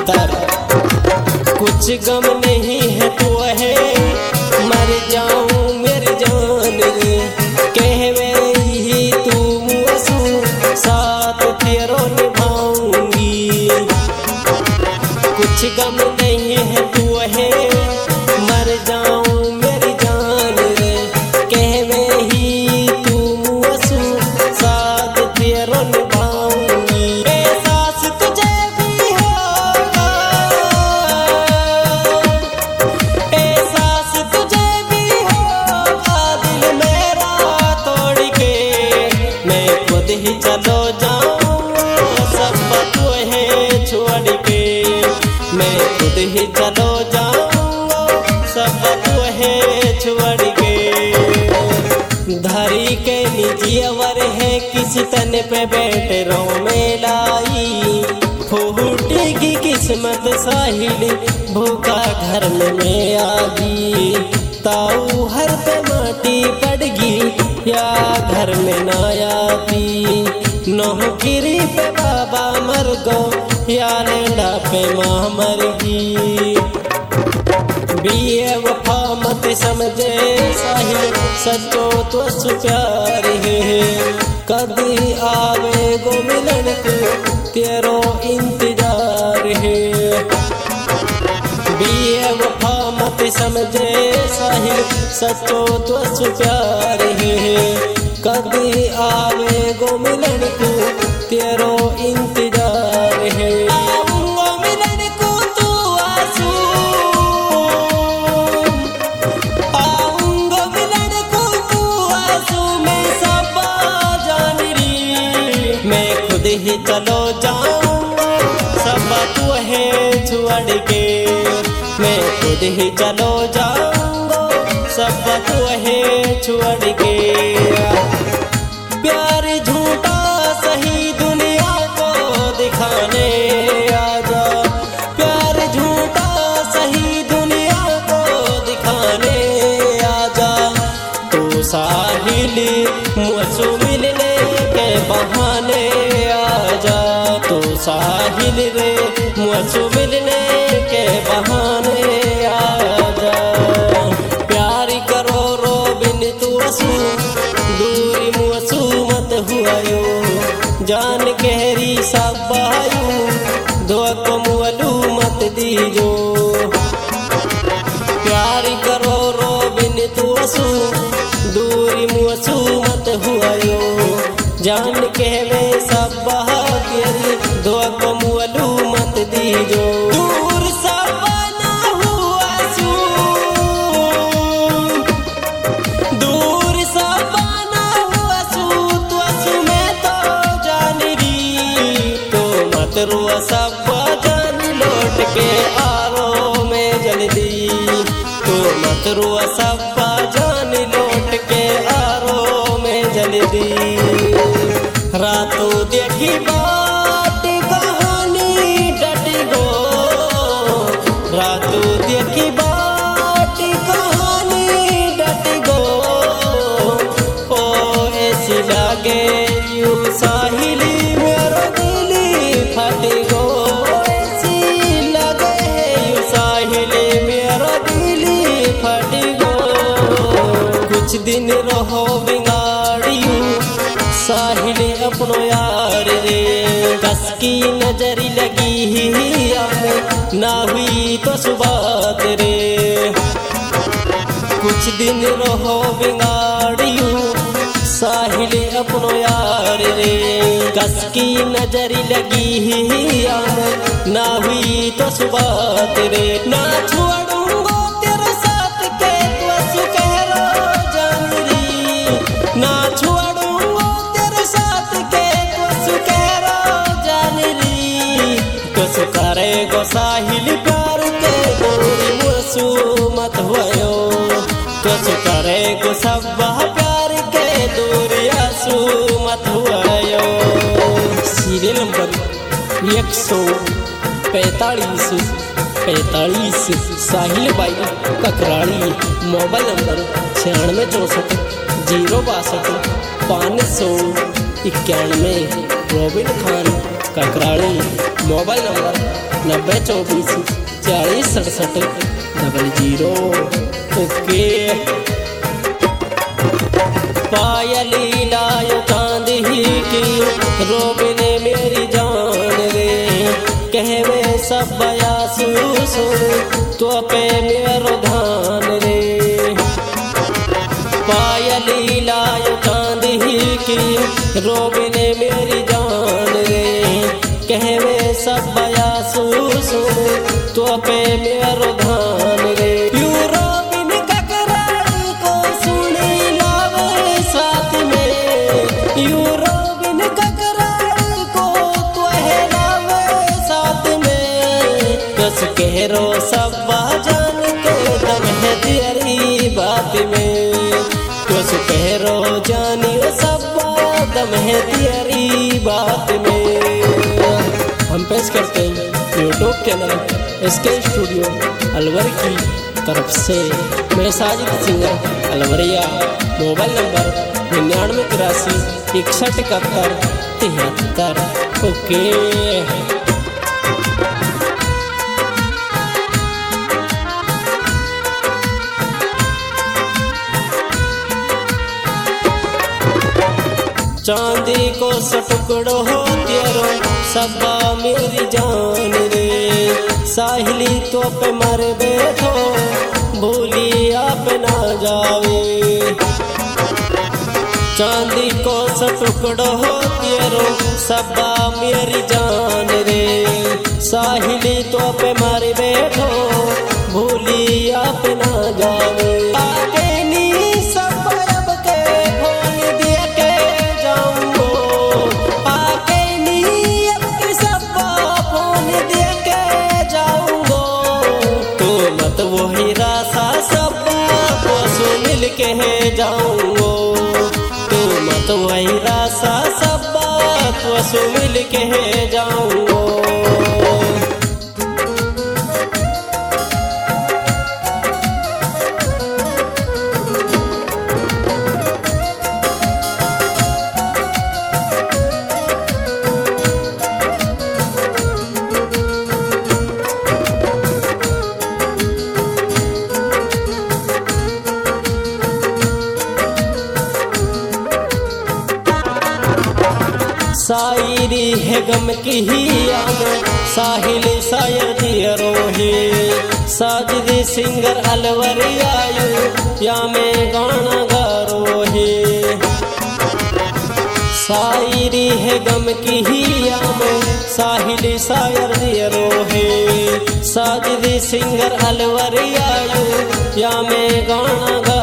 भीतर। कुछ गम नहीं है तो है मर जाऊं मेरी जान रे, कहवे ही तू मुझसे साथ तेरो निभाऊंगी। कुछ गम नहीं है तो है मर जाऊं मेरी जान रे, कहवे ही तू मुझसे साथ तेरो निभाऊंगी। एहसास तुझे भी होगा, एहसास तुझे भी होगा दिल मेरा तोड़ के, मैं खुद ही चलो जाऊंगा सब तुझे छोड़ के, मैं खुद ही चलो जाऊंगा सब तुझे छोड़ के। धरी के निजी अवर है किसी तन पे बैठ रो में लाई, फूटेगी किस्मत साहिल भूखा घर में आगी। ताऊ हर पे माटी पड़गी या घर में ना आती, नौकरी पे बाबा मर गो या लेला पे माँ मर गई। वफा मत समझे साहिल सच्चो तो प्यार है, कभी आवे गो मिलन को तेरो इंतजार है। वफा मत समझे साहिल सच्चो तो प्यार है, कभी आवे गो मिलन को तेरो इंतजार है। आऊंगो मिलन को तू आंसू, आऊंगो मिलन को तू आंसू में सब जान री, मैं खुद ही चलो जाऊंगा सब तुझे छोड़ के, मैं खुद ही चलो जाऊंगा सब तुझे छोड़ के। प्यार झूठा सही दुनिया को दिखाने आजा, प्यार झूठा सही दुनिया को दिखाने आजा। तो साहिल मुझसे मिलने के बहाने आजा, तो साहिल रे मुझसे मिलने के बहाने आजा। प्यार करो रो बिन तू दूरी मुझसे मत हुआयो, जान गहरी सब बहायो धोख मुअलू मत दीजो। प्यार करो रो बिन तू दूरी मुझसे मत हुआयो, जान कहवे सब बहागिरी धोख मुअलू मत दीजो। दूर सब ना हुआ सू, दूर सब ना हुआ सू, तो असू में तो जान री, तो मत रुआ सब जान लौट के आरो में जल्दी, तो मत रुआ सब जान लौट के आरो में जल्दी। रातों देखी बात कहानी डट गो, रातों देखी बात कहानी डट गो, ओ ऐसी लागे यू साहिली मेरा दिल फट गो, ऐसी लगे यू साहिली मेरा दिल फट गो। कुछ दिन रहो बिगाड़ियो साहिल अपनो यार रे, कस की नजर लगी ही आने ना हुई तो सुबात रे। कुछ दिन रहो बिगाड़ियो साहिल अपनो यार रे, कस की नजर लगी ही आने ना हुई तो सुबात रे। ना छोड़ूंगो तेरे साथ के तू कह रो जान री, ना छोड़ूंगो तेरे साथ के तू कह रो जान री। कसु करे गो साहिल प्यार के दूरी मुझसे मत हुआयो, कसु करे गो सब प्यार के दूरी आंसू मत हुआयो। Serial number 145 Sahil Bai Kakradi. Mobile number 9664 062 591। Robin Khan Kakradi. Mobile number 9024406700। Okay. पायली लायो चांद ही की रोबने मेरी जान रे, कहवे सब बयासू सुन तो पे मेरो धान रे। पायली लायो चांद ही की रोबने मेरी जान रे, कहवे सब बयासू सुन तो पे मेरो धान रे। यूरोबिन ककराल को सुनी लावे साथ में, यूरोबिन ककराल को तो लावे साथ में। कस कहरो सब जान के दम है तेरी बात में, कस कहरो जानियो सब दम है तेरी बात में। हम पेश करते हैं YouTube channel SK studio Alwar की तरफ से। मैं Sajid singer Alwariya. Mobile number 9983617173। Okay. चांदी को सटुकड़ो हो तेरो सबा मेरी जान रे, साहिली तो पे मर बैठो भूली आप ना जावे। चांदी को सटुकड़ो हो तेरो सबा मेरी जान रे, साहिली तो पे मर बैठो भूली आप ना जावे। आगे नी सब अब के फोन दे के जाऊंगो, आगे नी अब के सब फोन दे के जाऊंगो। तो मत वही रासा सब को मिल के है जाऊंगो, तो मत वही रासा सब को मिल के है जाऊंगो। शायरी है गम की ही आम साहिल शायर दियरो है, साजिद सिंगर अलवरियायु या में गाना गारो है। शायरी है गम की ही आम साहिल शायर दियरो है, साजिद सिंगर अलवरियायु या में गाना